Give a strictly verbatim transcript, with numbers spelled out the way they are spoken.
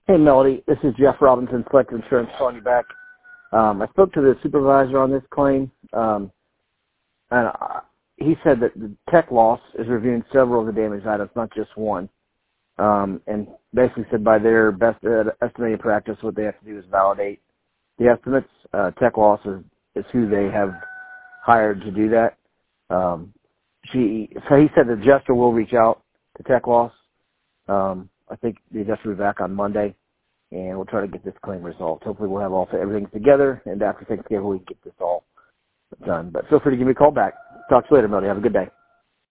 Hey, Melody. This is Jeff Robinson, Selective Insurance, calling you back. Um, I spoke to the supervisor on this claim, um, and uh, he said that the tech loss is reviewing several of the damaged items, not just one, um, and basically said by their best estimated practice, what they have to do is validate the estimates. Uh, tech loss is, is who they have hired to do that. Um, she, so he said the adjuster will reach out to tech loss. Um, I think the adjuster will be back on Monday, and we'll try to get this claim resolved. Hopefully we'll have all everything together, and after Thanksgiving we can get this all done. But feel free to give me a call back. Talk to you later, Melody. Have a good day.